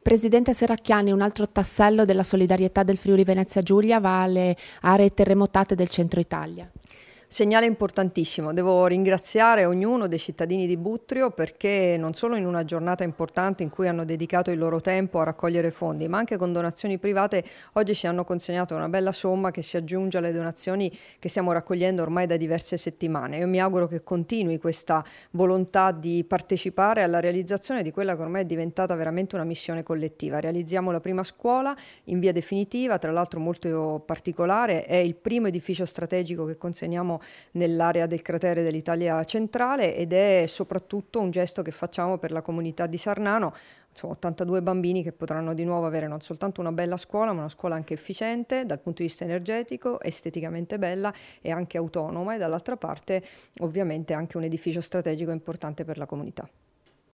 Presidente Serracchiani, un altro tassello della solidarietà del Friuli Venezia Giulia va alle aree terremotate del centro Italia. Segnale importantissimo, devo ringraziare ognuno dei cittadini di Buttrio perché non solo in una giornata importante in cui hanno dedicato il loro tempo a raccogliere fondi, ma anche con donazioni private oggi ci hanno consegnato una bella somma che si aggiunge alle donazioni che stiamo raccogliendo ormai da diverse settimane. Io mi auguro che continui questa volontà di partecipare alla realizzazione di quella che ormai è diventata veramente una missione collettiva. Realizziamo la prima scuola in via definitiva, tra l'altro molto particolare, è il primo edificio strategico che consegniamo nell'area del cratere dell'Italia centrale ed è soprattutto un gesto che facciamo per la comunità di Sarnano. Sono 82 bambini che potranno di nuovo avere non soltanto una bella scuola, ma una scuola anche efficiente dal punto di vista energetico, esteticamente bella e anche autonoma, e dall'altra parte ovviamente anche un edificio strategico importante per la comunità.